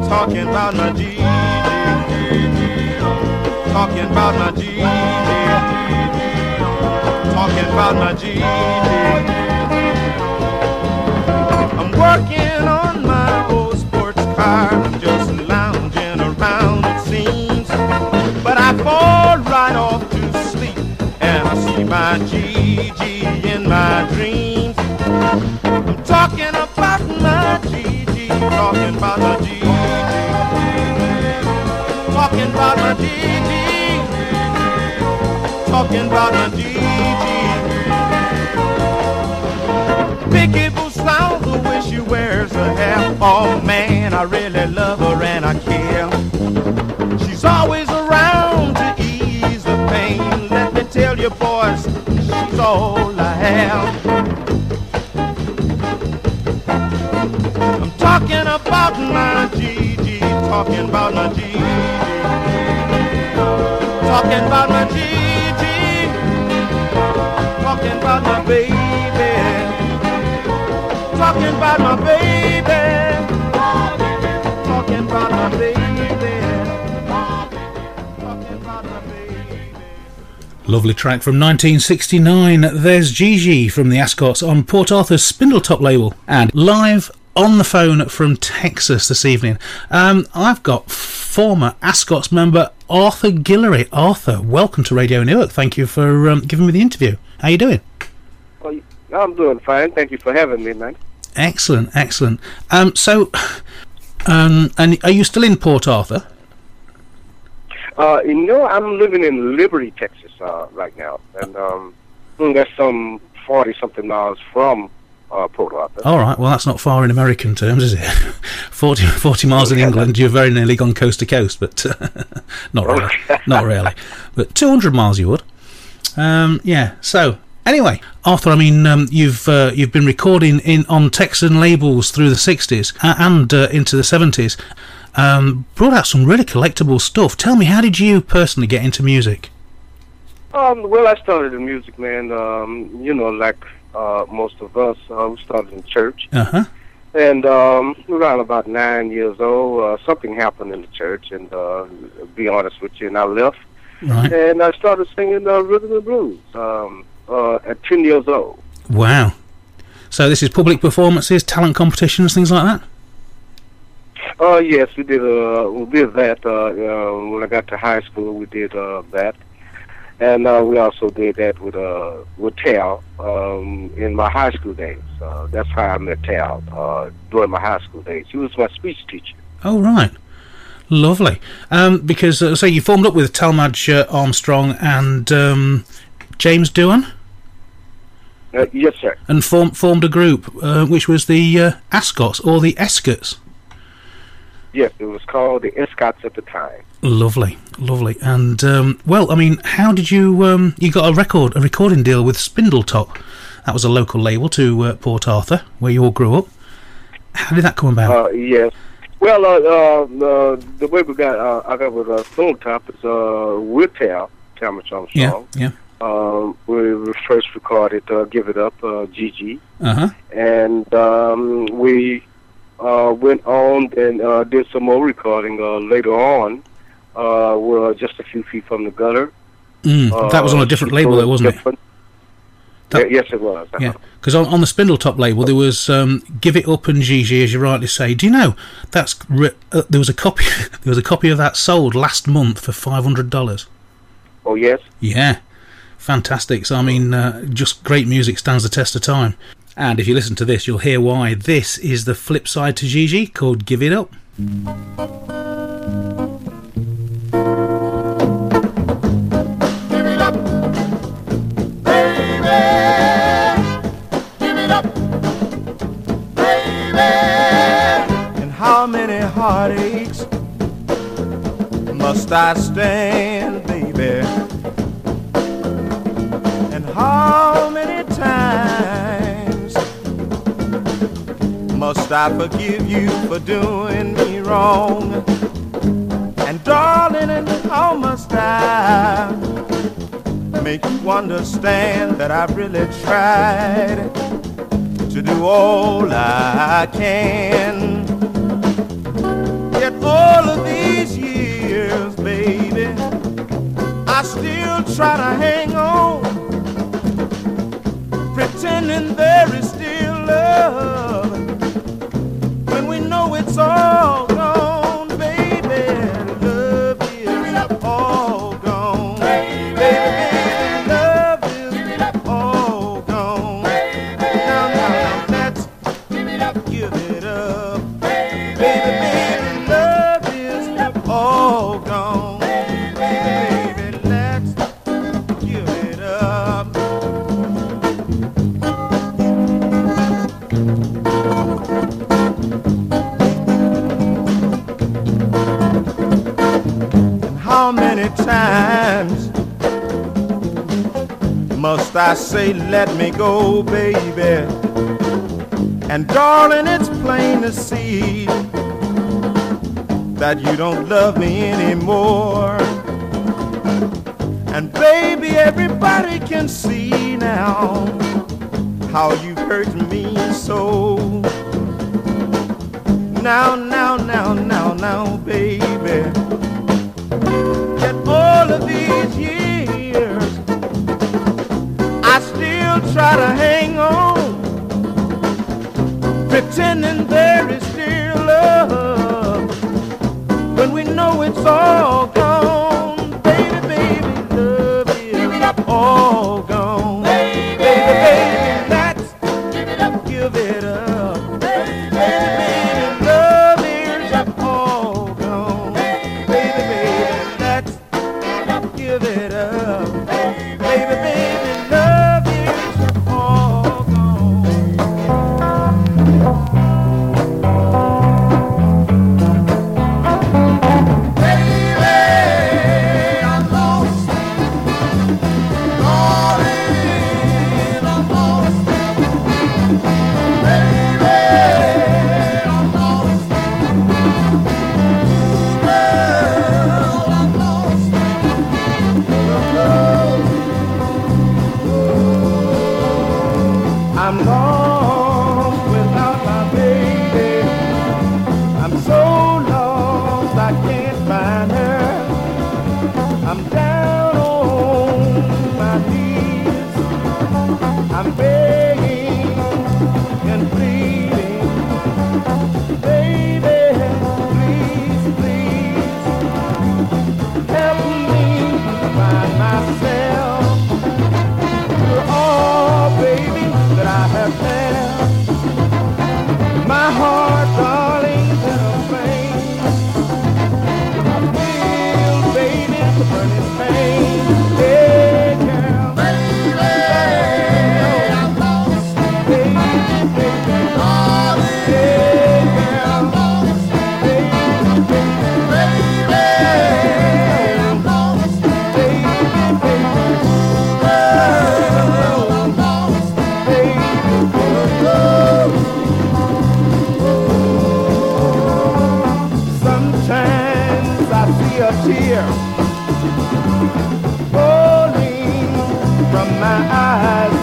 talking about my Gigi, talking about my Gigi, talking about my Gigi. I'm working on my old sports car, I'm just lounging around it seems, but I fall right off to sleep and I see my Gigi in my dreams. I'm talking about my Gigi, talking about my Gigi, talking about my Gigi, talking about my Gigi. Vicky Boo sounds the way she wears her hair. Oh man, I really love her and I care. She's always around to ease the pain. Let me tell you boys, she's all I have. I'm talking about my Gigi, talking about my Gigi, talking about my Gigi, talking about my baby, talking about my baby, talking about my baby, talking about my baby. Lovely track from 1969. There's Gigi from the Ascots on Port Arthur's Spindletop label, and live on the phone from Texas this evening, I've got former Ascots member Arthur Guillory. Arthur, welcome to Radio Newark. Thank you for giving me the interview. How you doing? Well, I'm doing fine. Thank you for having me, man. Excellent, excellent. And are you still in Port Arthur? I'm living in Liberty, Texas, right now, and that's some 40-something miles from Port Arthur. All right, well, that's not far in American terms, is it? 40 miles in England, you're very nearly gone coast to coast, but not really, not really. But 200 miles you would. Yeah, so anyway, Arthur, I mean, you've been recording on Texan labels through the 60s and into the 70s. Brought out some really collectible stuff. Tell me, how did you personally get into music? Well, I started in music, man, like most of us, we started in church. Uh-huh. And around about 9 years old, something happened in the church, and to be honest with you, and I left. Right. And I started singing rhythm and blues at 10 years old. Wow. So this is public performances, talent competitions, things like that? Yes, we did that. When I got to high school, we did that. And we also did that with Tal in my high school days. That's how I met Tal during my high school days. He was my speech teacher. Oh, right. Lovely. Because, so you formed up with Talmadge Armstrong and James Doohan? Yes, sir. And formed a group, which was the Ascots, or the Escots? Yes, it was called the Escots at the time. Lovely, lovely. And, well, I mean, how did you... you got a recording deal with Spindletop. That was a local label to Port Arthur, where you all grew up. How did that come about? Yes. Well, the way I got with Spindletop is with Talmadge Armstrong. Yeah. We first recorded Give It Up, Gigi. Uh-huh. And we went on and did some more recording later on. We're just a few feet from the gutter. That was on a different label, though, wasn't it? Yes, it was. Yeah, because on the Spindletop label there was Give It Up and Gigi, as you rightly say. Do you know there was a copy of that sold last month for $500? Oh yes. Yeah, fantastic. So I mean, just great music, stands the test of time. And if you listen to this, you'll hear why. This is the flip side to Gigi, called Give It Up. How many heartaches must I stand, baby? And how many times must I forgive you for doing me wrong? And darling, and how must I make you understand that I've really tried to do all I can? Yet all gone, baby. Love is all gone, baby. Love is all gone. Now, let's give it up, baby. Love is all gone, baby. Let's give it up. How many times must I say let me go, baby? And darling, it's plain to see that you don't love me anymore. And baby, everybody can see now how you've hurt me so. Now, baby, yet all of these years I still try to hang on, pretending there is still love when we know it's all gone, baby. Love is all gone, baby. Let's give it up, baby. Love is all gone, baby. Let's give it up, baby. Love is all gone. I'm lost without my baby. I'm so lost I can't find her. I'm down on my knees. I'm begging and pleading, baby, please, help me find myself. You're all, baby, that I have had. My heart, darling, is in a flame. I feel, baby, the burning pain. Hey, girl, baby, I'm lost. Baby, darling, hey, girl, I'm lost. Baby, I'm lost. Baby, sometimes I see a tear falling from my eyes.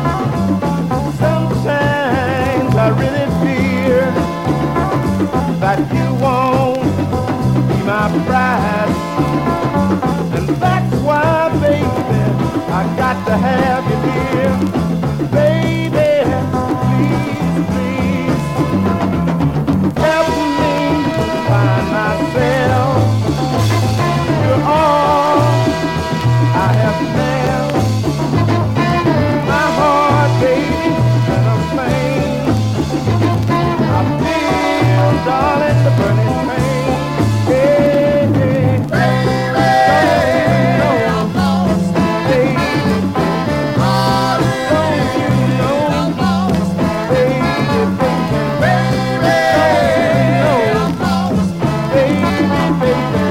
Sometimes I really fear that you won't be my prize. And that's why, baby, I got to have you here. Baby, please, help me find myself. You're all I have now. My heart, baby, and a flame. I feel, darling, the burning pain. Hey, hey, baby, I'm lost, baby. Don't you know I'm lost, baby, baby, I'm lost, baby, baby.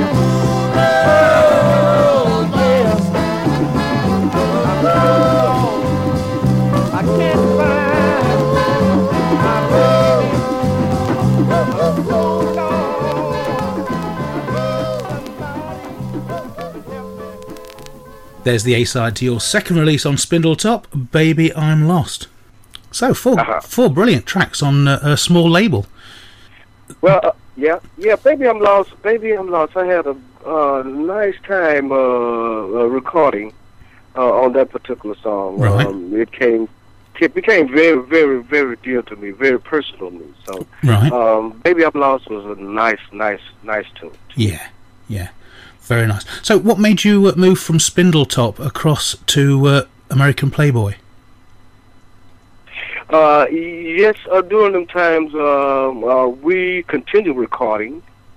Oh, yes, I'm lost. I can't find my baby. I'm so lost. There's the A-side to your second release on Spindletop, Baby I'm Lost. So, four brilliant tracks on a small label. Well, yeah, Baby I'm Lost. I had a nice time recording on that particular song. Right. It came it became very, very, very dear to me, very personal to me. So, Right. Baby I'm Lost was a nice tune. Yeah, yeah. Very nice. So what made you move from Spindletop across to American Playboy? Yes, during them times, we continued recording.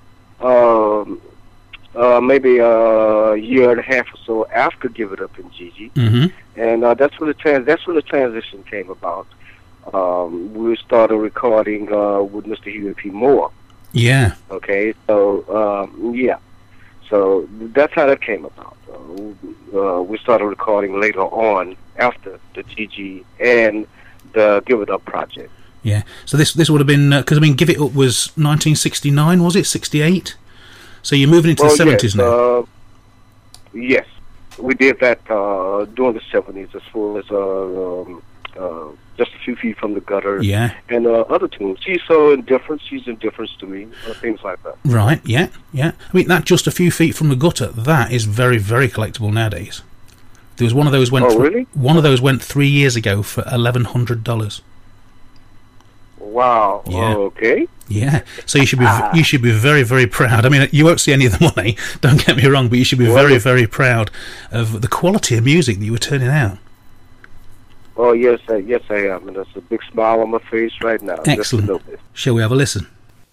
Maybe a year and a half or so after Give It Up in Gigi, and that's when the transition came about. We started recording with Mr. Huey P. Moore. Yeah. Okay, so yeah, so that's how that came about. We started recording later on after the Gigi and the Give It Up project. Yeah. So this would have been because Give It Up was 1969, was it 68? So you're moving into the 70s now. Yes, we did that during the 70s, as far as Just a Few Feet from the Gutter. Yeah. And other tunes. She's so indifferent. She's indifference to me. Things like that. Right. Yeah. Yeah. I mean, that Just a Few Feet from the Gutter. That is very, very collectible nowadays. There was one of those went. Really? One of those went 3 years ago for $1,100. Wow. Yeah. Okay. Yeah. So you should be very, very proud. I mean, you won't see any of the money. Don't get me wrong, but you should be very, very proud of the quality of music that you were turning out. Oh yes, I am, and there's a big smile on my face right now. Excellent. Shall we have a listen?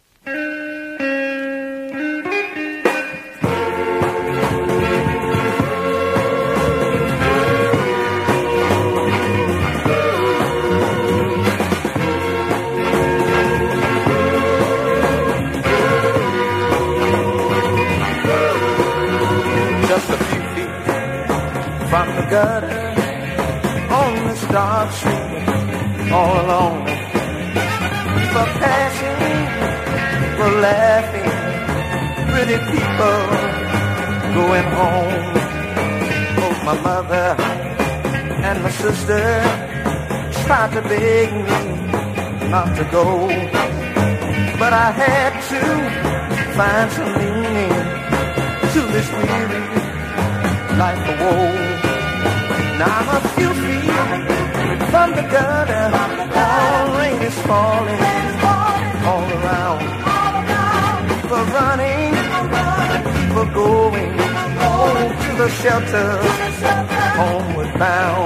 From the gutter on this dark street, all alone. People passing, people laughing, pretty people going home. Both my mother and my sister tried to beg me not to go, but I had to find some meaning to this weary life of woe. Now I'm a few feet from the gutter, all rain is falling all around. People running, people going home to the shelter, homeward bound.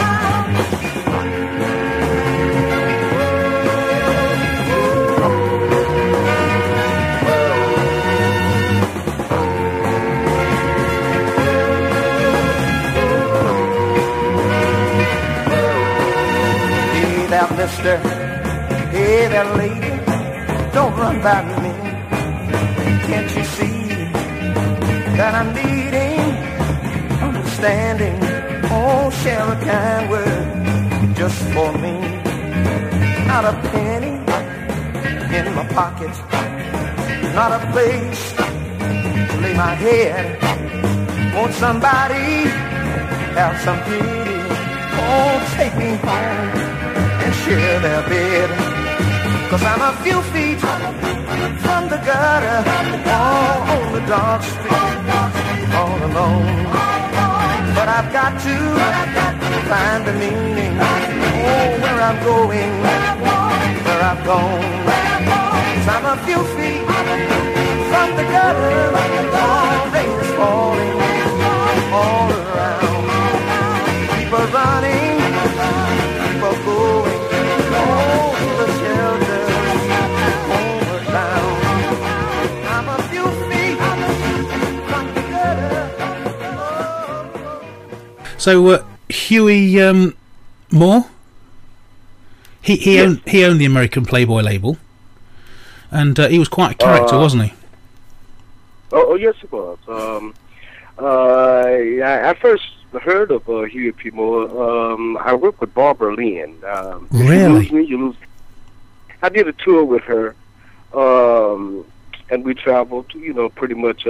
Mister, hey there lady, don't run by me. Can't you see that I'm needing understanding? Oh, share a kind word just for me. Not a penny in my pocket, not a place to lay my head. Won't somebody have some pity? Oh, take me home and share their bed, 'cause I'm a few feet from the gutter, all on the dark street, all alone. But I've got to find the meaning, oh, where I'm going, where I've gone. 'Cause I'm a few feet from the gutter, all rain is falling all around. People running, people going, oh, to the shelter, homeward bound. I'm a few feet from the gutter. So Huey Moore, he owned the American Playboy label, and he was quite a character, wasn't he? Oh yes, he was. I first heard of Huey P. Moore. I worked with Barbara Lynn. Really? You lose me. I did a tour with her, and we traveled, pretty much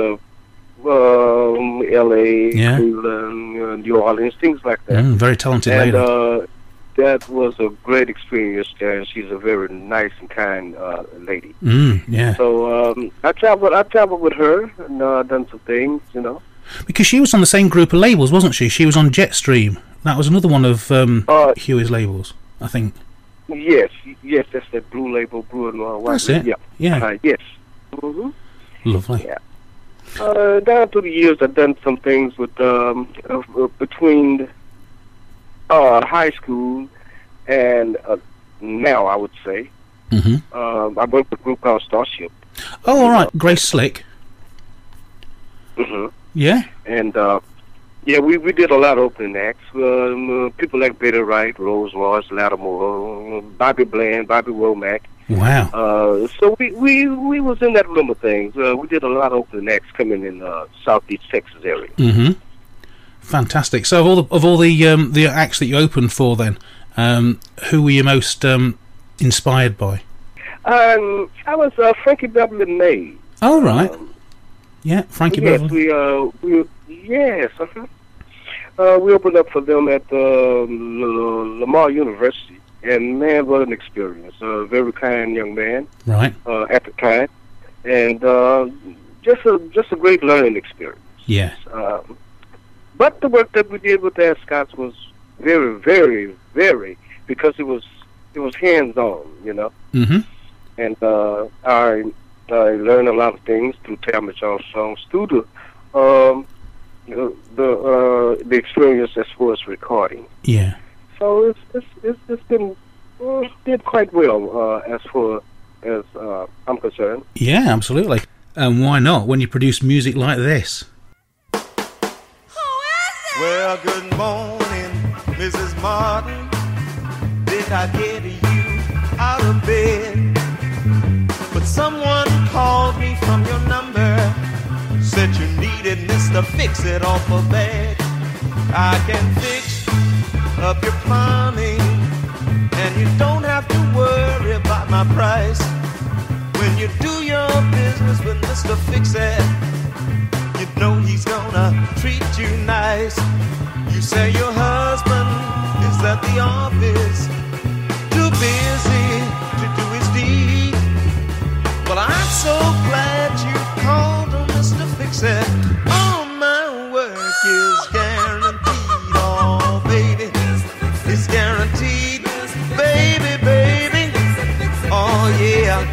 L.A., Yeah. Cleveland, New Orleans, things like that. Very talented And lady. that was a great experience there, and she's a very nice and kind lady. Yeah. So I traveled with her and done some things, Because she was on the same group of labels, wasn't she? She was on Jetstream. That was another one of Huey's labels. I think. Yes, that's that Blue Label Brewer Noir White. That's it. Yeah. Yes. Mm-hmm. Lovely. Yeah. Down through the years, I've done some things with between high school and now, I would say. Mm-hmm. I worked with a group called Starship. Oh, all right. Grace Slick. Mm-hmm. Yeah. And we did a lot of opening acts. People like Betty Wright, Rose Royce, Lattimore, Bobby Bland, Bobby Womack. Wow. So we was in that room of things. We did a lot of opening acts coming in Southeast Texas area. Mm-hmm. Fantastic. So of all the acts that you opened for, then, who were you most inspired by? I was Frankie Beverly May. Oh, right. Yeah, Frankie yes, Beverly. We opened up for them at Lamar University, and man, what an experience! A very kind young man, Right. At the time, and just a great learning experience. Yeah. But the work that we did with the Ascots was very, very, very, because it was hands-on, you know. Mm-hmm. And I learned a lot of things through Talmadge songs, through the experience as far as recording. Yeah. So it's been did quite well as far as I'm concerned. Yeah, absolutely. And why not when you produce music like this? Well, good morning, Mrs. Martin. Did I get you out of bed? But someone called me from your number, said you needed Mr. Fix-It off a bed. I can fix up your plumbing, and you don't have to worry about my price. When you do your business with Mr. Fix-It, you know he's gonna treat you nice. You say your husband is at the office, too busy to do his deed. Well, I'm so glad you called on Mr. Fix-It. All my work is guaranteed. Oh, baby, it's guaranteed. Baby, baby, oh yeah.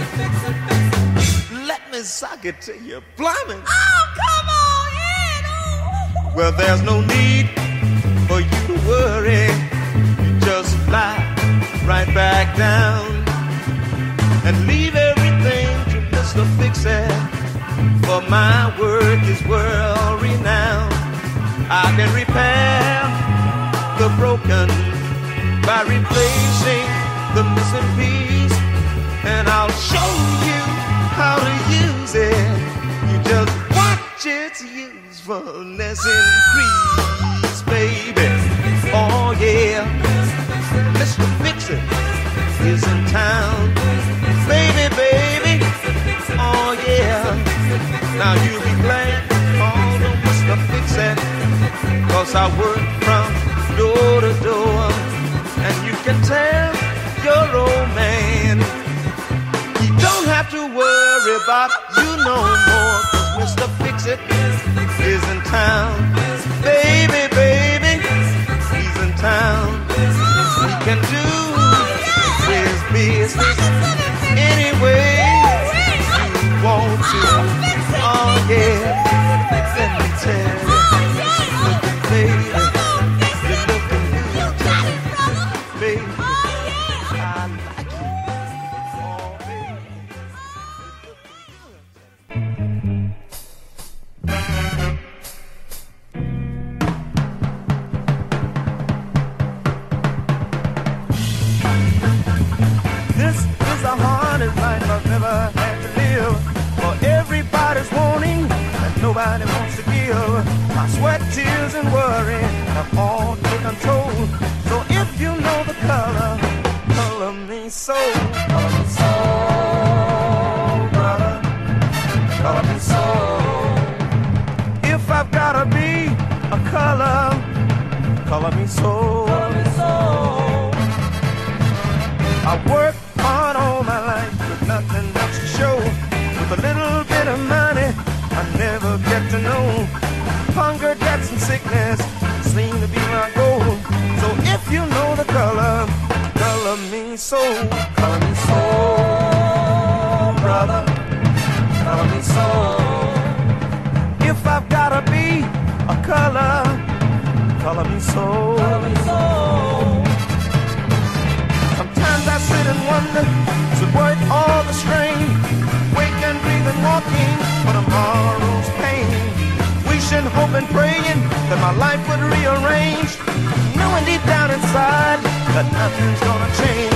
Let me sock it to you, plumbing. Oh, come on in. Well, there's no need for you to worry. You just lie right back down and leave everything to Mr. Fix-It. For my work is world renowned. I can repair the broken by replacing the missing piece, and I'll show you how to use it. You just watch its usefulness increase, baby. Oh yeah, Mr. Fix-It is in town, baby, baby. Oh yeah. Now you'll be glad you called on Mr. Fix-It, 'cause I work from door to door, and you can tell your old man he don't have to worry about you no more, 'cause Mr. Fix-It is in town, baby, baby, he's in town. He can do his business anyway you want to. Oh yeah, let me tell you, looking baby, you're looking good, baby. I like you. Oh baby, This is the hardest life I've ever had to live. For everybody's wanting and nobody wants to give. My sweat, tears, and worry have all taken toll. So if you know the color, color me so. Color me so, brother. Color me so. If I've gotta be a color, color me so. Color me so. I worked hard all my life with nothing else to show. With a little bit of money I never get to know. Hunger, debts, and sickness seem to be my goal. So if you know the color, soul, color me soul, brother, color me soul. If I've gotta be a color me soul, color me soul. Sometimes I sit and wonder, is it worth all the strain? Wake and breathe and walking for tomorrow's pain. Wishing, hoping, praying that my life would rearrange, knowing deep down inside that nothing's gonna change.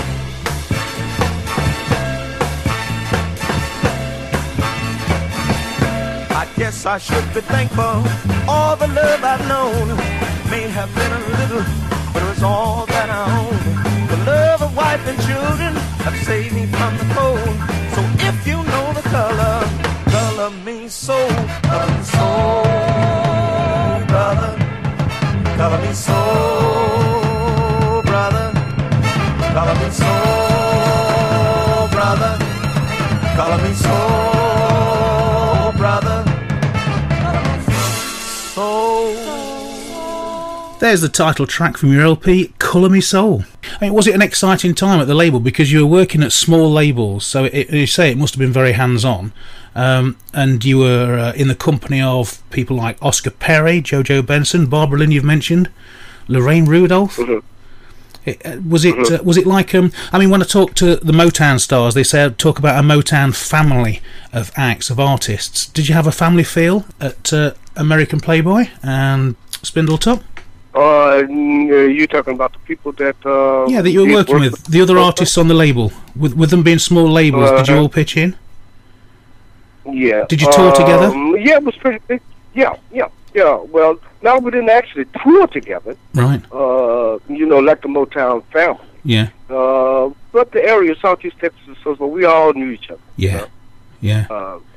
I guess I should be thankful. All the love I've known may have been a little, but it was all that I own. The love of wife and children have saved me from the cold. So if you know the color me soul, color me soul, brother, color me soul, brother, color me soul, brother, color me soul, brother, color me soul. There's the title track from your LP, Colour Me Soul. I mean, was it an exciting time at the label? Because you were working at small labels, so you say it must have been very hands-on. And you were in the company of people like Oscar Perry, Jojo Benson, Barbara Lynn, you've mentioned, Lorraine Rudolph. Mm-hmm. Was it like I mean, when I talk to the Motown stars, they talk about a Motown family of acts, of artists. Did you have a family feel at American Playboy and Spindletop? You talking about the people that that you were working with, the other artists on the label, with them being small labels. Did you all pitch in? Yeah. Did you tour together? Yeah, it was pretty big. Yeah. Well, no, we didn't actually tour together. Right. Like the Motown family. Yeah. But the area, Southeast Texas, so we all knew each other. Yeah. Yeah.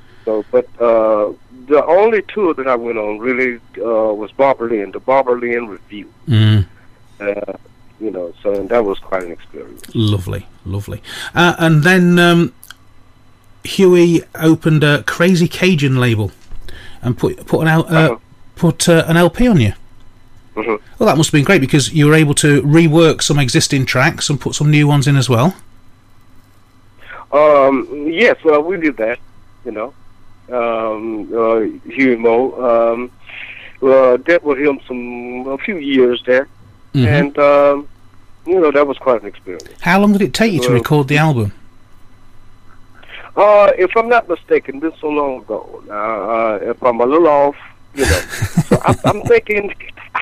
The only tour that I went on really was Barbara Lynn, the Barbara Lynn Review. Mm. So that was quite an experience. Lovely. And then Huey opened a Crazy Cajun label and put an LP on you. Mm-hmm. Well, that must have been great because you were able to rework some existing tracks and put some new ones in as well. Yes, well, we did that, Huey Mo. Dealt with him a few years there, mm-hmm. and that was quite an experience. How long did it take you to record the album? If I'm not mistaken, this so long ago. If I'm a little off, so I'm thinking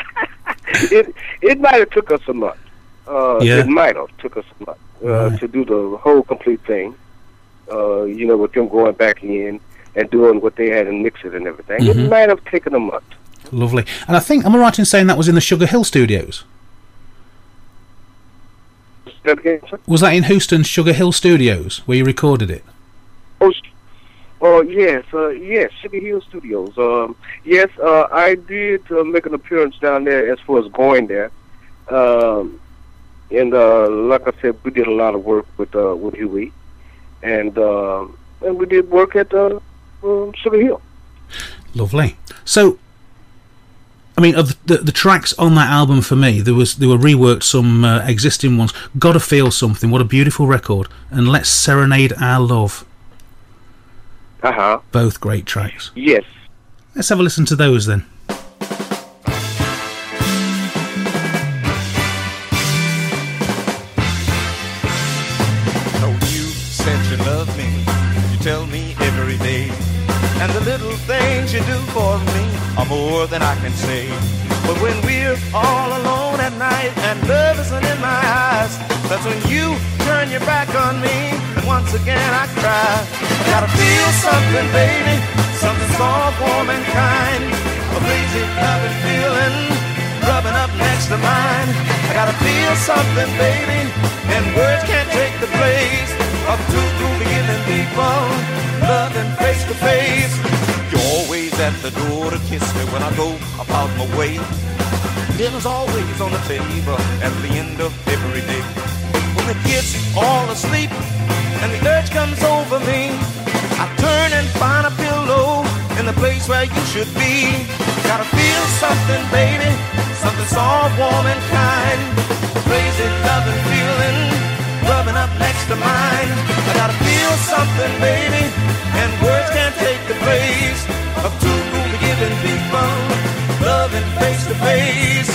it might have took us a month. It might have took us a month to do the whole complete thing. With them going back in and doing what they had and mix it and everything. Mm-hmm. It might have taken a month. Lovely. And I think, am I right in saying that was in the Sugar Hill Studios? Was that in Houston's Sugar Hill Studios where you recorded it? Yes, Sugar Hill Studios. Yes, I did make an appearance down there as far as going there. And like I said, we did a lot of work with Huey, and we did work at Sugar Hill. Lovely. So, I mean, of the tracks on that album for me, there were reworked some existing ones. Gotta Feel Something, what a beautiful record, and Let's Serenade Our Love. Both great tracks. Yes. Let's have a listen to those then. So you said you love me, you tell me every day, and the little things you do for me are more than I can say. But when we're all alone at night and love isn't in my eyes, that's when you turn your back on me, and once again I cry. I gotta feel something, baby, something soft, warm and kind, a crazy loving feeling rubbing up next to mine. I gotta feel something, baby, and words can't take the place of two truly healing people loving face to face. You're always at the door to kiss me when I go about my way. Dinner's always on the table at the end of every day. When the kids all asleep and the urge comes over me, I turn and find a pillow in the place where you should be. Gotta feel something, baby, something soft, warm and kind, crazy loving feeling rubbing up next to mine. I gotta feel something, baby, and words can't take the place of two giving people loving face to face.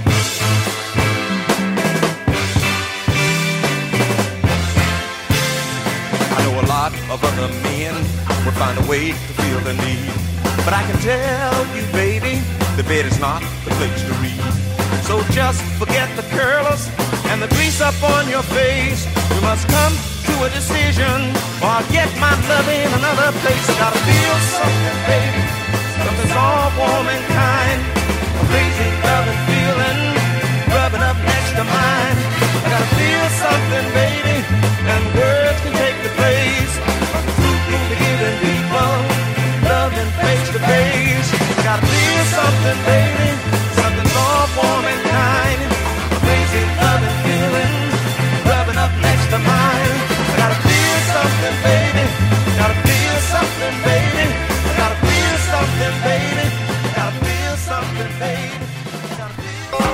I know a lot of other men would find a way to feel the need, but I can tell you, baby, the bed is not the place to read. So just forget the curlers and the grease up on your face. We must come to a decision, or I'll get my love in another place. I gotta feel something, baby, something's all warm and kind, a crazy loving feeling, rubbing up next to mine. I gotta feel something, baby, and words can take the place of truly giving people loving face to face. I gotta feel something, baby, something's all warm and kind, a crazy loving feeling, rubbing up next to mine. I gotta feel something, baby, gotta feel something, baby, I gotta feel something, baby, gotta feel something, baby, gotta feel.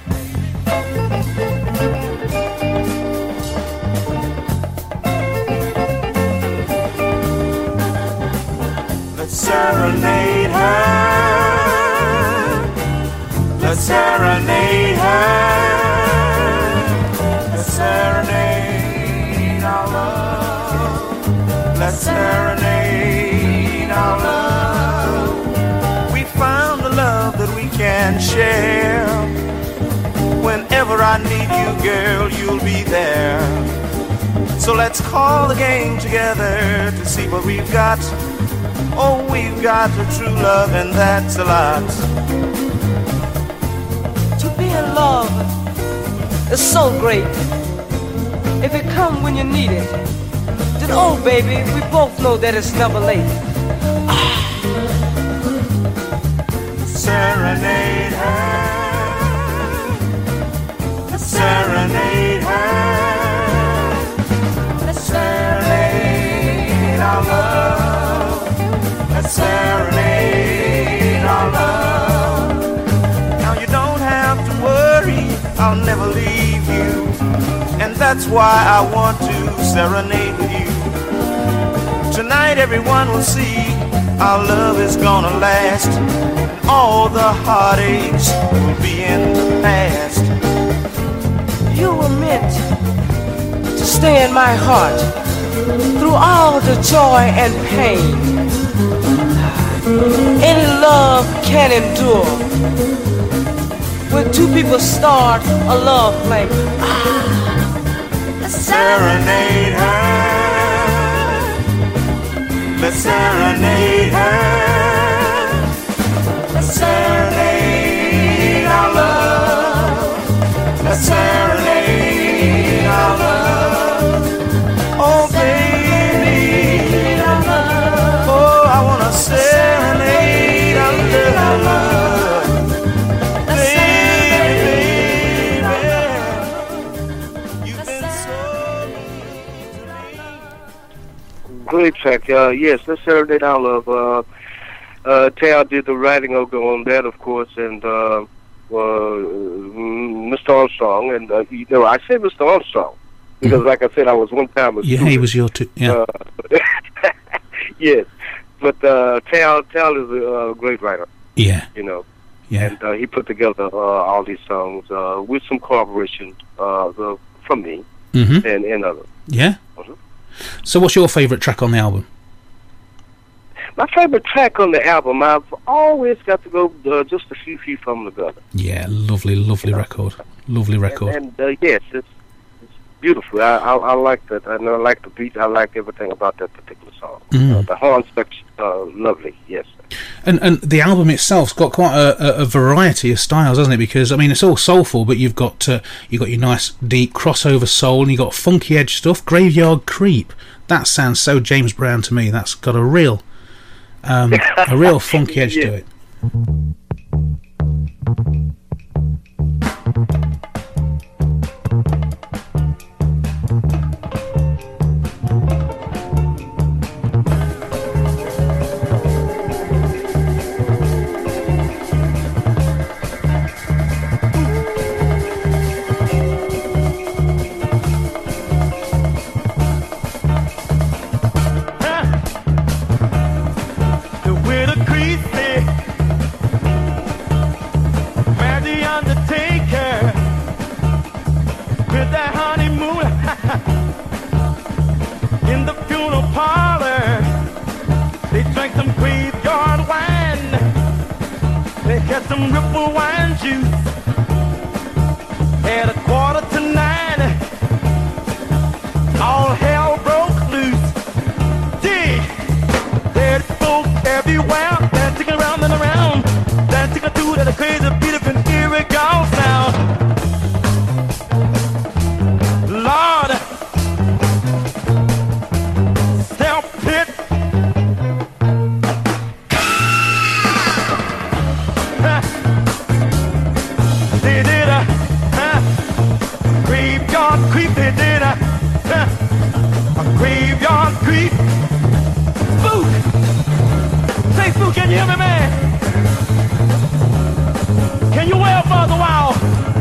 Let's serenade her. Let's serenade her. Let's serenade our love. Let's serenade our love. We found the love that we can share. Whenever I need you, girl, you'll be there. So let's call the game together to see what we've got. Oh, we've got a true love, and that's a lot. To be in love is so great. If it come when you need it, then oh baby, we both know that it's never late. Serenade her. Serenade her. Let's serenade our love. Let's serenade our love. Now you don't have to worry, I'll never leave you, and that's why I want to serenade with you. Tonight everyone will see our love is gonna last, and all the heartaches will be in the past. You were meant to stay in my heart through all the joy and pain. Any love can endure. When two people start a love flame, let's serenade her. Let's serenade her. Let's serenade our love. Let's serenade our love. Oh baby, oh I wanna serenade our love. Baby, you've been so good to me. Great track. Yes, let's serenade our love. Tal did the writing on that, of course, and Mr. Armstrong, and I say Mr. Armstrong because, like I said, I was one time. Yeah, he was your two. Yeah. Yes, but Tal is a great writer. Yeah. You know. Yeah. And he put together all these songs with some cooperation from me and others. Yeah. So, what's your favourite track on the album? My favorite track on the album, I've always got to go just a few feet from the gutter. Yeah, lovely record. Lovely record. And yes, it's beautiful. I like that. I know I like the beat. I like everything about that particular song. The horn section, lovely. Yes. And the album itself's got quite a variety of styles, hasn't it? Because I mean, it's all soulful, but you've got your nice deep crossover soul, and you got funky edge stuff. Graveyard Creep. That sounds so James Brown to me. That's got a real funky edge to it. graveyard wine. They had some ripple wine juice at 8:45. All hell broke loose. Dig! There's folk everywhere, dancing around and around, dancing to that crazy beat of an eerie gone sound. Lord, self-pit. They did a graveyard creep. They did a graveyard creep. Spook! Say, Spook, can you hear me, man? Can you wail for a while?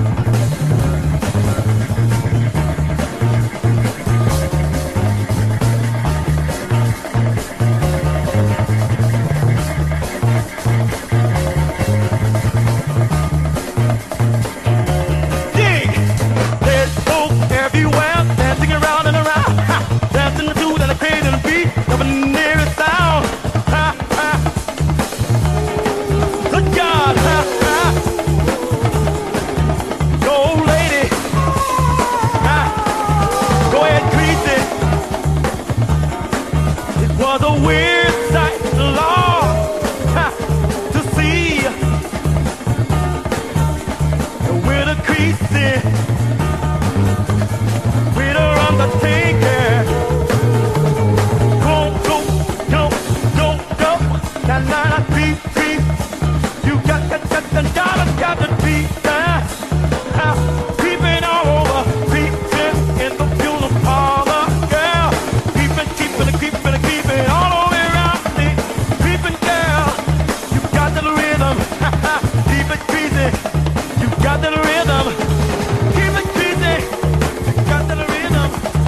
Dig! There's folk everywhere, dancing around and around, dancing to the crazy beat of a nearest sound. Good God! Go, old lady! Go ahead, grease it. It was a weird sight, Lord, to see. With a creasy, with her undertaker. Go, go, go, go, go. Na na na, creep, creep. You got to beat creeping all over, creeping in the funeral parlor, girl. Creeping, creeping all over around me. Creeping, girl. You got the rhythm. Keep it crazy. You got the rhythm. Keep it crazy. You got the rhythm.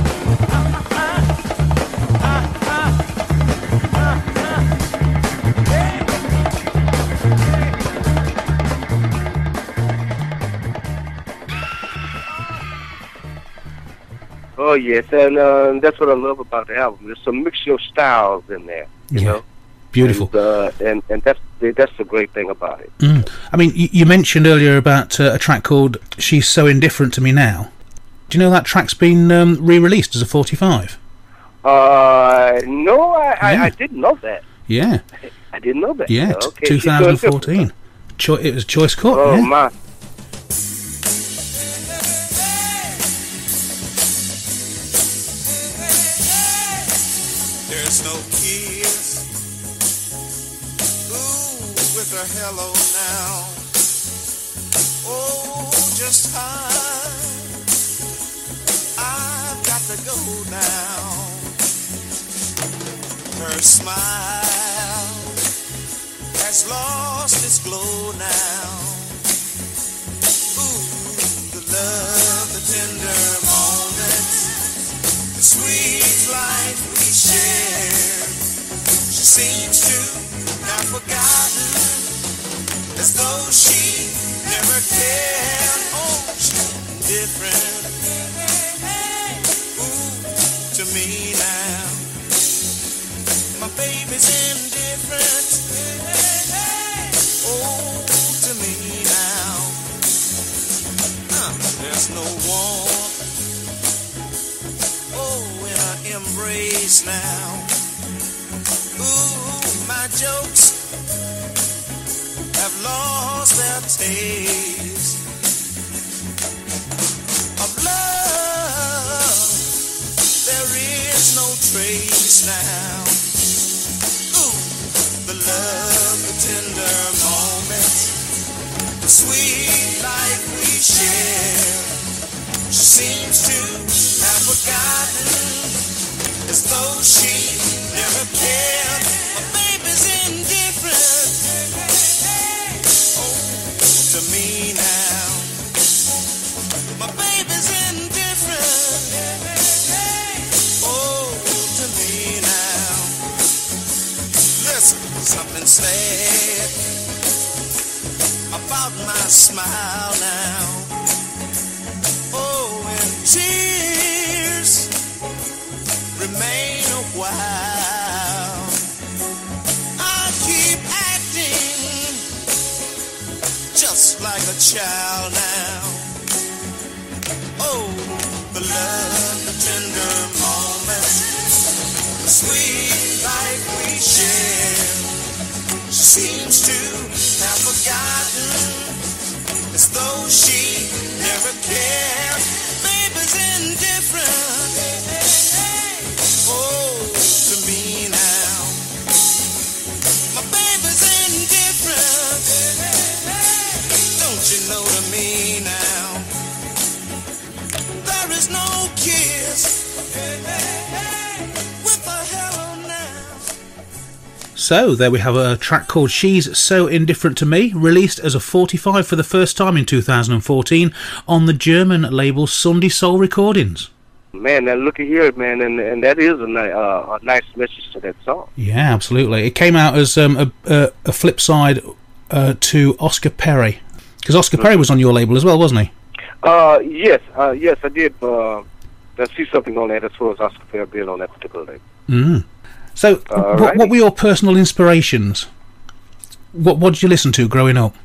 Oh yes, and that's what I love about the album. There's some mixture of styles in there, you know. Beautiful. And that's the great thing about it. I mean, you mentioned earlier about a track called "She's So Indifferent to Me Now." Do you know that track's been re-released as a 45? No, I didn't know that. Yeah. I didn't know that. Yeah, Okay, 2014. It was Choice Cut. Oh yeah. my. There's no kiss. Ooh, with a hello now. Oh, just hi. I've got to go now. Her smile has lost its glow now. Ooh, the love, the tender moments, the sweet life we shared. She seems to have forgotten, as though she never cared. Oh, she's different, ooh, to me now. My baby's indifferent, oh, to me now. There's no warmth, oh, in our embrace now. Ooh, my jokes have lost their taste. Of love, there is no trace now. Ooh, the love, the tender moments, the sweet life we share. She seems to have forgotten, as though she never cared. My baby's indifferent, oh, to me now. My baby's indifferent, oh, to me now. Listen, something sad about my smile now. Oh, and tears remain a while. I just like a child now. Oh, the love, the tender moments, the sweet life we share. Seems to have forgotten, as though she never cared. Baby's indifferent, oh, to me now. My baby's indifferent, don't you know to me now. There is no kiss with a hello now. So, there we have a track called She's So Indifferent to Me, released as a 45 for the first time in 2014 on the German label Sunday Soul Recordings. Man, now look at here, man, and that is a nice message to that song. Yeah, absolutely. It came out as a flip side to Oscar Perry, because Oscar Perry was on your label as well, wasn't he? Yes, I did see something on that as far as Oscar Perry being on that particular label. Mm. So, what were your personal inspirations? What did you listen to growing up?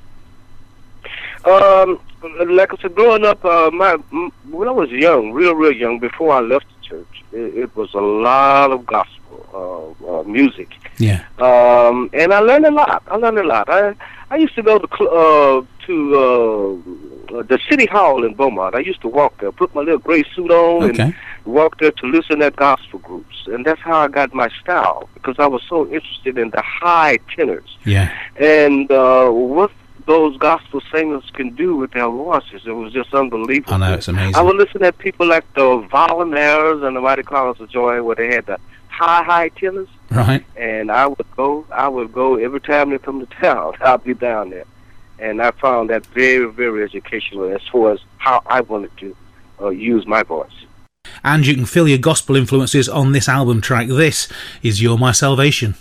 Like I said, growing up, when I was young, real young, before I left the church, it was a lot of gospel music. Yeah. And I learned a lot. I used to go to the City Hall in Beaumont. I used to walk there, put my little gray suit on, and walk there to listen at gospel groups. And that's how I got my style, because I was so interested in the high tenors. Yeah. And what those gospel singers can do with their voices, it was just unbelievable. I know, it's amazing. I would listen to people like the Volunteers and the Mighty Clouds of Joy, where they had the high tenors. Right. And I would go every time they come to town. I'd be down there. And I found that very, very educational as far as how I wanted to use my voice. And you can feel your gospel influences on this album track. This is You're My Salvation.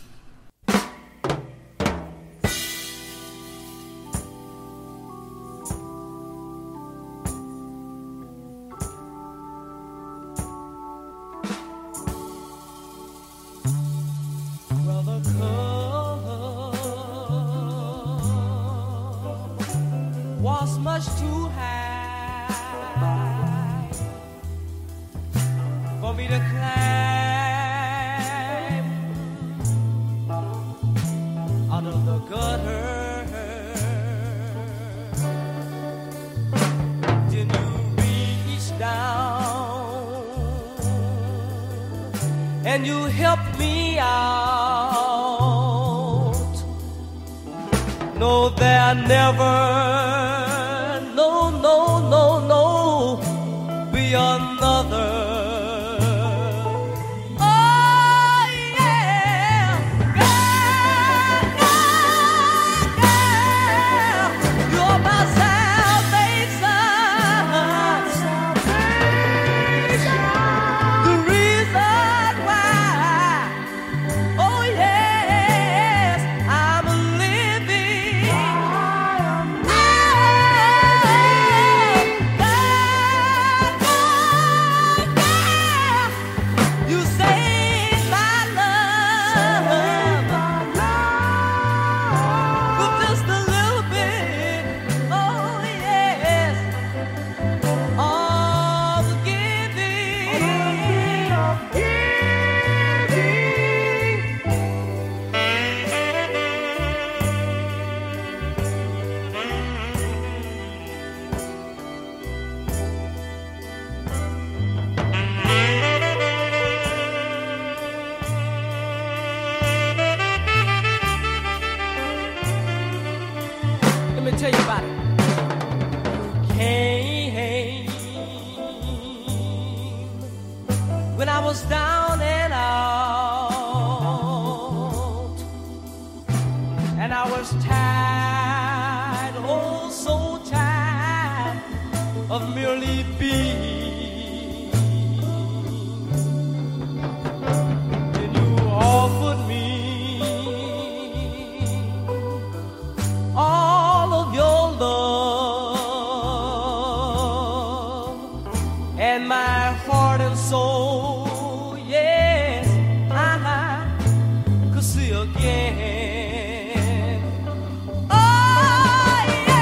Was much too high for me to climb out of the gutter. Then you reach down and you helped me out. No, there never be another. Oh yeah, girl, you're my salvation. The reason why. Oh yes, I'm living. You saved my love with just a little bit. Oh yes, all the Let me tell you about it. Came when I was down and out, and I was tired, oh so tired of merely being. Then you offered me all of your love and my heart and soul, yes, I could see again. Oh, yeah.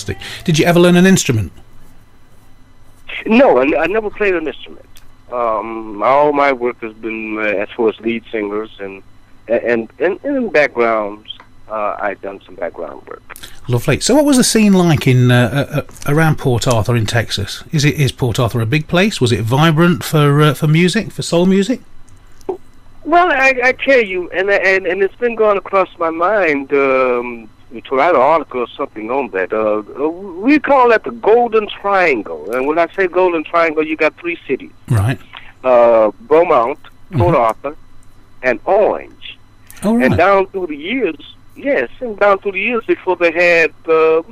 fantastic. Did you ever learn an instrument? No, I never played an instrument. All my work has been as far as lead singers and in backgrounds. I've done some background work. Lovely. So, what was the scene like in around Port Arthur in Texas? Is Port Arthur a big place? Was it vibrant for music, for soul music? Well, I tell you, and it's been going across my mind to write an article or something on that. We call that the Golden Triangle, and when I say Golden Triangle, you got 3 cities: right, Beaumont, Port Arthur, and Orange. Oh, right. And down through the years. Yes, and down through the years before they had, the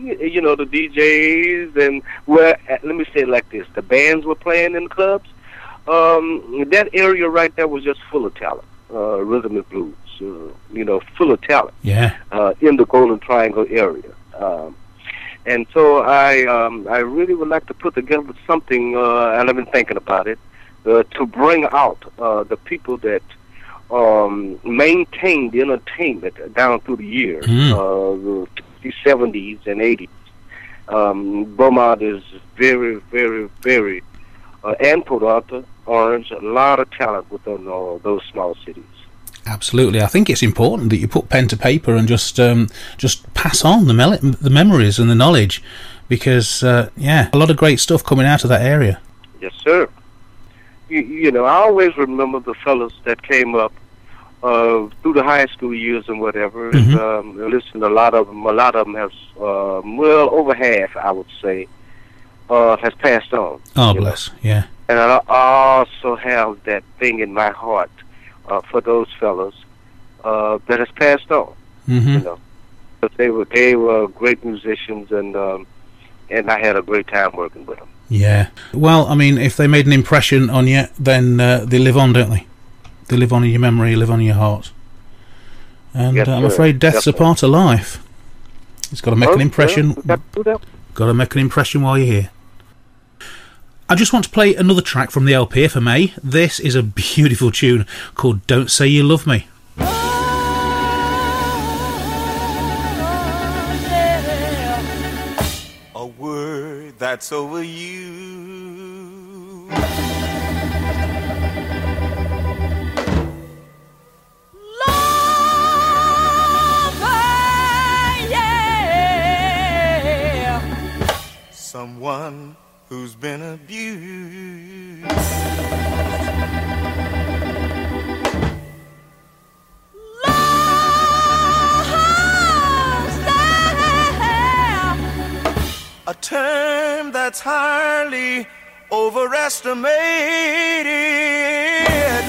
DJs and let me say it like this: the bands were playing in the clubs. That area right there was just full of talent, rhythm and blues. Full of talent. Yeah. In the Golden Triangle area, and so I really would like to put together something, and I've been thinking about it, to bring out the people that. Maintained entertainment down through the years, the 70s and 80s. Beaumont is very, very, very, and Port Arthur, Orange, a lot of talent within those small cities. Absolutely. I think it's important that you put pen to paper and just pass on the memories and the knowledge, because, a lot of great stuff coming out of that area. Yes, sir. I always remember the fellas that came up through the high school years and whatever. And, listen, a lot of them has, over half, I would say, has passed on. Oh, bless, yeah. And I also have that thing in my heart for those fellas that has passed on. But they were great musicians, and I had a great time working with them. Yeah. Well, I mean, if they made an impression on you, then they live on, don't they? They live on in your memory, live on in your heart. And yes, I'm afraid death's a part of life. It's got to make an impression. Got to make an impression while you're here. I just want to play another track from the LP, if I may. This is a beautiful tune called Don't Say You Love Me. A word that's over you. Someone who's been abused. A term that's hardly overestimated.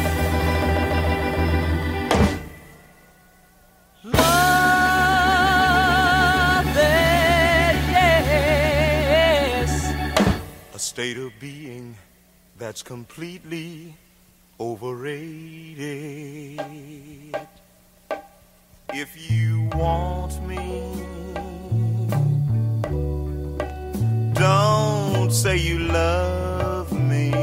State of being that's completely overrated. If you want me, don't say you love me.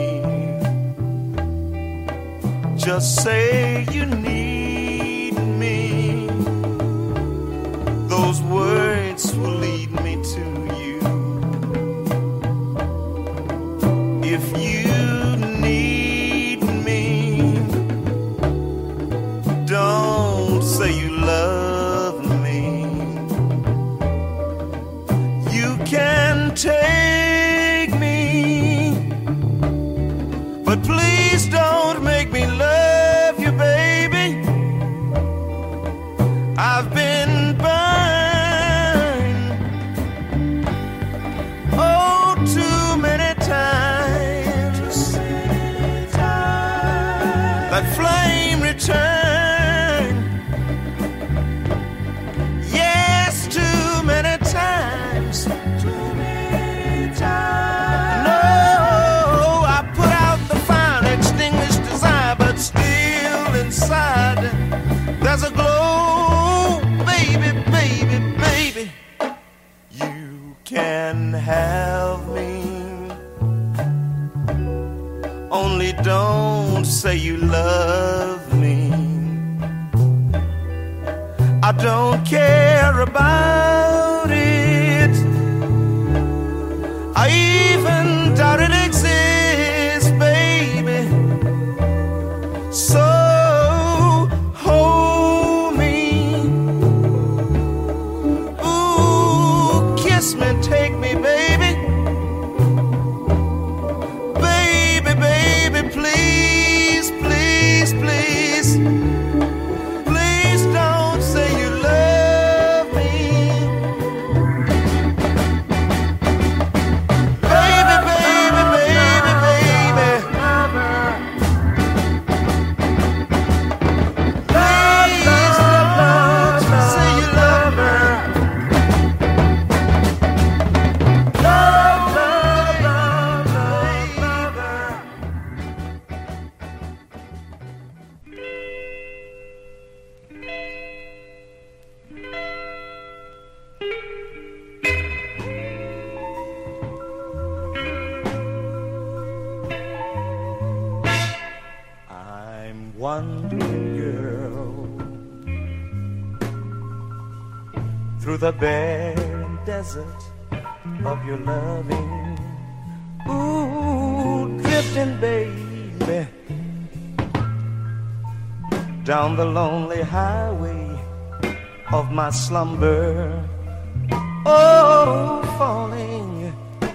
Just say you need me. Those words will lead me to you. If you need me, don't say you love me. You can take me, but please don't make me love you, baby. I've been burned, oh, too many times. That flame return, yes, too many times. Too many times. No, I put out the fire, extinguished desire, but still inside there's a glow, baby, baby, baby. You can have me, only don't say you love me. I don't care about it I even doubt it exists, baby. So hold me, ooh, kiss me, take me, baby. Baby, baby, please, please, please. Please don't say you love me. Baby, baby, baby, baby. Please don't say you love me. Love, love, love, love, love. I'm wandering, girl, through the barren desert of your loving. Ooh, drifting, baby, down the lonely highway of my slumber. Oh, falling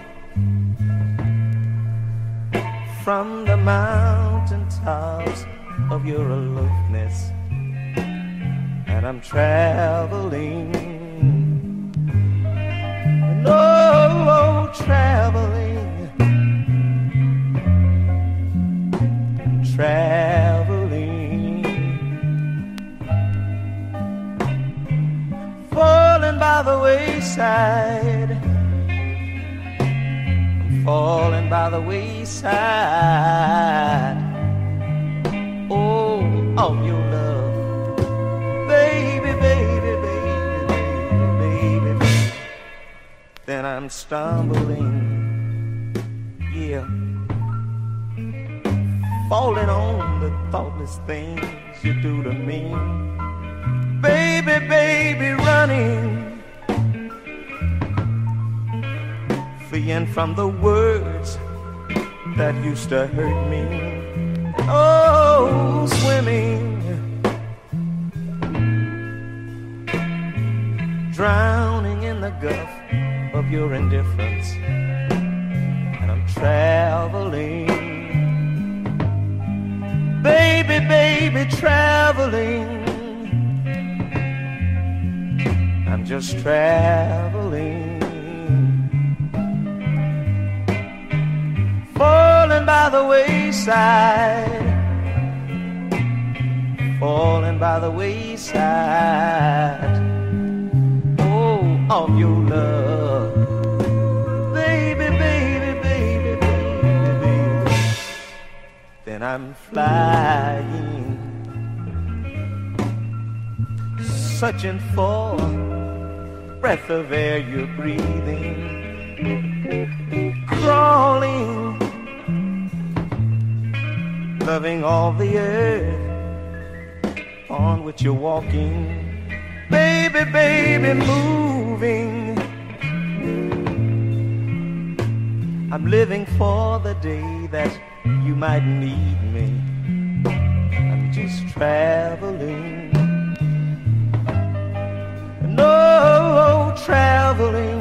from the mountaintops of your aloofness, and I'm traveling, no, traveling, falling by the wayside, falling by the wayside. Oh, of your love, baby, baby, baby, baby, baby. Then I'm stumbling, yeah, falling on the thoughtless things you do to me. Baby, baby, running, fleeing from the words that used to hurt me. Oh, swimming, drowning in the gulf of your indifference, and I'm traveling, baby, baby, traveling. I'm just traveling, falling by the wayside, falling by the wayside. Oh, of your love, baby, baby, baby, baby, baby. Then I'm flying, searching for breath of air you're breathing, crawling, loving all the earth on which you're walking, baby, baby, moving. I'm living for the day that you might need me. I'm just traveling, no, traveling.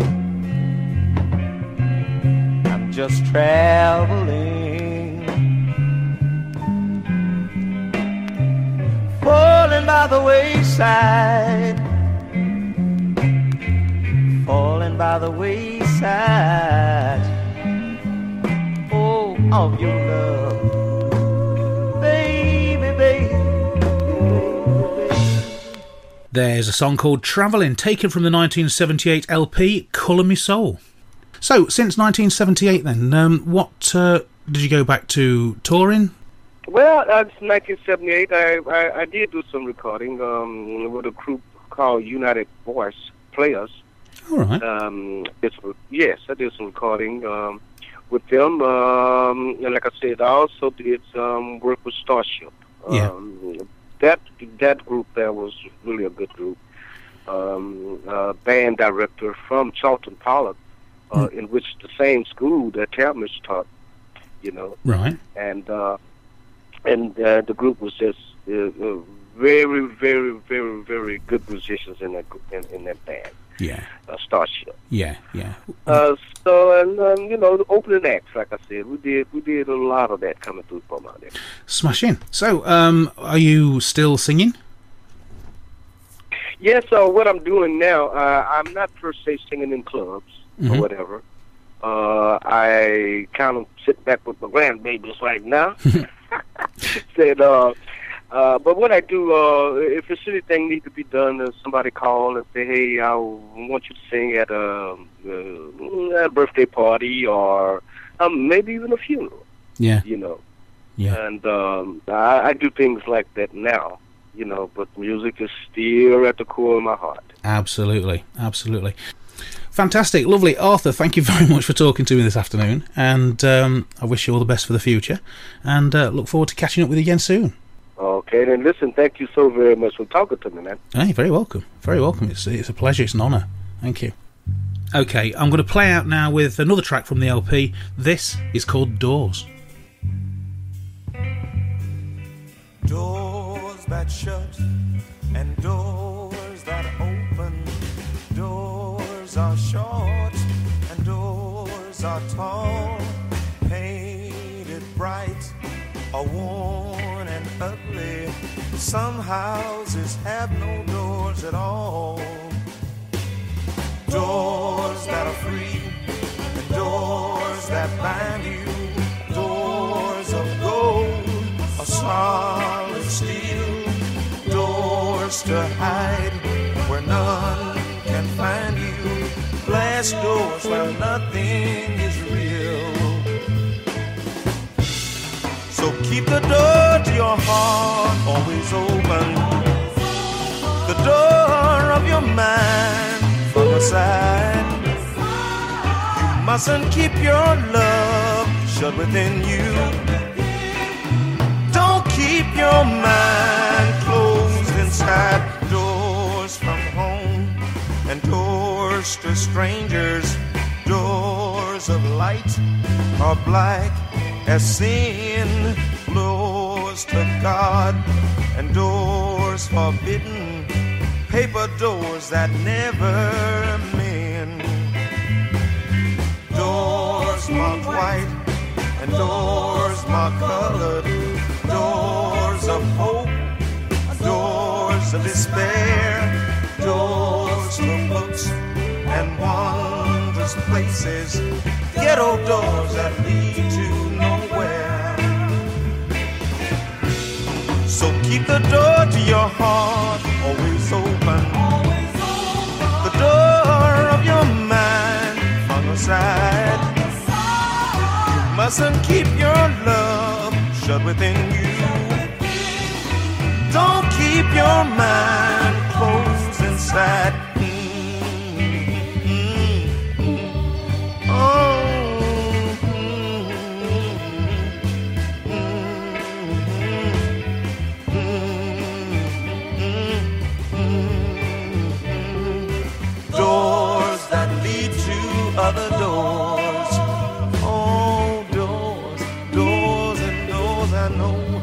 I'm just traveling, falling by the wayside, falling by the wayside. Oh, of your love, baby, baby. There's a song called Travelling, taken from the 1978 LP Colour Me Soul. So, since 1978 then, what did you go back to touring? Well, since 1978, I did do some recording with a group called United Voice Players. All right. Yes, I did some recording with them. And like I said, I also did some work with Starship. Yeah. That group there was really a good group. Band director from Charlton Pollock in which the same school that Talmadge taught, you know. Right. And the group was just very, very, very, very good musicians in that band. Yeah. Starship. Yeah. So you know, the opening acts, like I said, we did a lot of that coming through from out there. Smashing. So, are you still singing? Yeah. So what I'm doing now, I'm not per se singing in clubs or whatever. I kind of sit back with my grandbabies right now. Said, but what I do, if there's anything needs to be done, somebody call and say, hey, I want you to sing at a birthday party or maybe even a funeral. Yeah. You know. Yeah. And I do things like that now, you know, but music is still at the core of my heart. Absolutely. Fantastic, lovely. Arthur, thank you very much for talking to me this afternoon, and I wish you all the best for the future, and look forward to catching up with you again soon. Okay, then listen, thank you so very much for talking to me, man. Hey, very welcome. It's a pleasure, it's an honour. Thank you. Okay, I'm going to play out now with another track from the LP. This is called Doors. Doors that shut and doors that open, doors are short and doors are tall, painted bright or worn and ugly. Some houses have no doors at all. Doors that are free and doors that bind you, doors of gold or solid steel, doors to hide where none can find you, glass doors where nothing is real. So keep the door to your heart always open, the door of your mind from the side. You mustn't keep your love shut within you. Don't keep your mind closed inside. Doors from home and doors to strangers, doors of light are black as sin, doors to God and doors forbidden, paper doors that never mend. Doors marked white and doors marked colored, doors of hope, doors of despair, doors to books and wondrous places, ghetto doors that lead to nowhere. So keep the door to your heart always open, the door of your mind on the side. You mustn't keep your love shut within you. Don't keep your mind closed inside. Doors that lead to other doors. Oh, doors, doors and doors I know.